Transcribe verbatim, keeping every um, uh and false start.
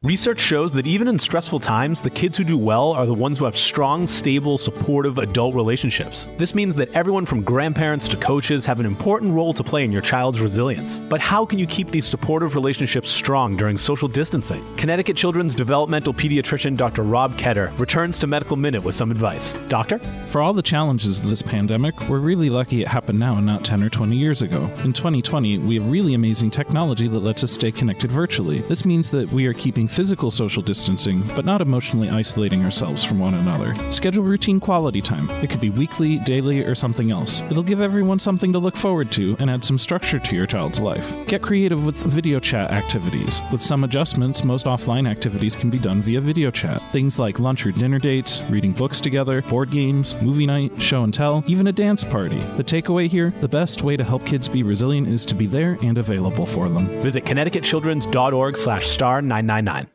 Research shows that even in stressful times, the kids who do well are the ones who have strong, stable, supportive adult relationships. This means that everyone from grandparents to coaches have an important role to play in your child's resilience. But how can you keep these supportive relationships strong during social distancing? Connecticut Children's developmental pediatrician Doctor Rob Ketter returns to Medical Minute with some advice. Doctor? For all the challenges of this pandemic, we're really lucky it happened now and not ten or twenty years ago. In twenty twenty, we have really amazing technology that lets us stay connected virtually. This means that we are keeping physical social distancing, but not emotionally isolating ourselves from one another. Schedule routine quality time. It could be weekly, daily, or something else. It'll give everyone something to look forward to and add some structure to your child's life. Get creative with video chat activities. With some adjustments, most offline activities can be done via video chat. Things like lunch or dinner dates, reading books together, board games, movie night, show and tell, even a dance party. The takeaway here, the best way to help kids be resilient is to be there and available for them. Visit connecticutchildrens.org slash star 999.